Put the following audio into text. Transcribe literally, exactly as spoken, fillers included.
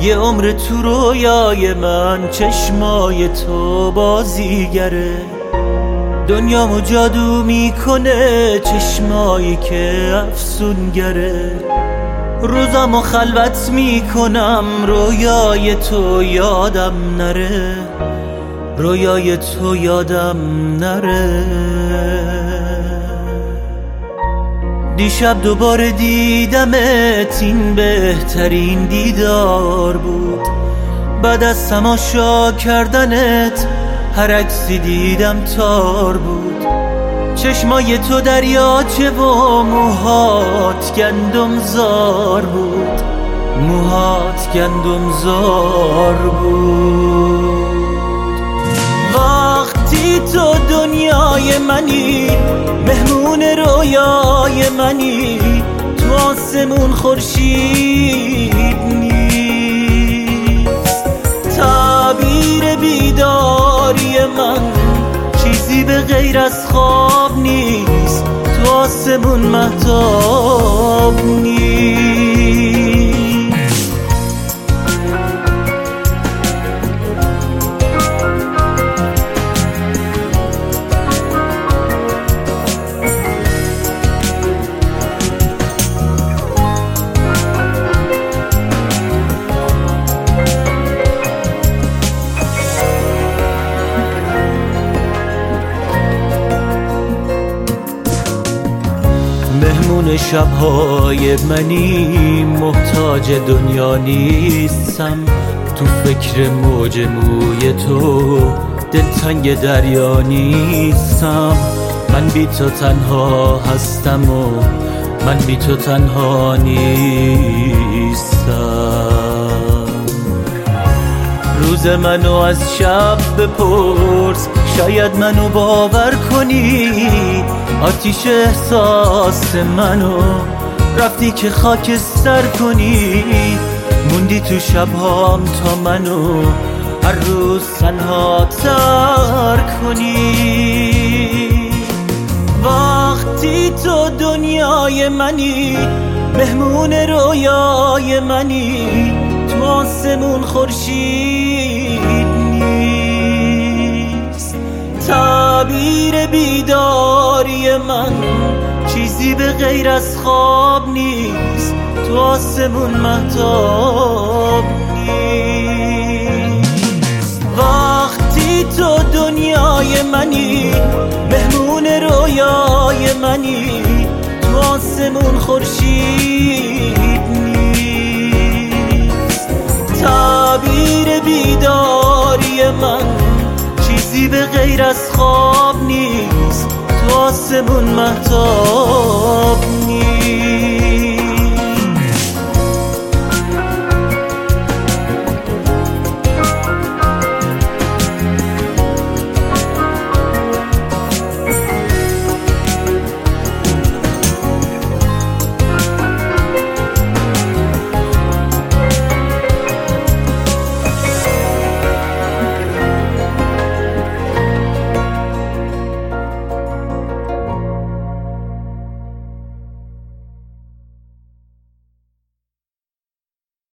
یه عمر تو رویای من چشمای تو بازیگره، دنیامو جادو میکنه چشمایی که افسونگره. روزامو خلوت میکنم رویای تو یادم نره، رویای تو یادم نره. دیشب دوباره دیدمت، این بهترین دیدار بود. بعد از تماشا کردنت هر عکسی دیدم تار بود. چشمای تو دریاچه و موهات گندم زار بود، موهات گندم زار بود. وقتی تو دنیای منی، مهمون رویای منی، تو آسمون خورشید نیست. تعبیر بیداری من چیزی به غیر از خواب نیست، تو آسمون مهتاب نیست. مهمون شبهای منی، محتاج دنیا نیستم. تو فکر موج موی تو دلتنگ دریا نیستم. من بی تو تنها هستم و من بی تو تنها نیستم. روز منو از شب بپرس، شاید منو باور کنی. آتیش احساس منو رفتی که خاکستر کنی. موندی تو شبهام تا منو هر روز تنها تر کنی. وقتی تو دنیای منی، مهمون رویای منی، تو آسمون خورشید نیست. تعبیر بیداری من چیزی به غیر از خواب نیست، تو آسمون مهتاب نیست. وقتی تو دنیای منی، مهمون رویای منی، تو آسمون خورشید نیست. تعبیر بیداری من چیزی به غیر از خواب نیست، تو آسمون مهتاب نیست.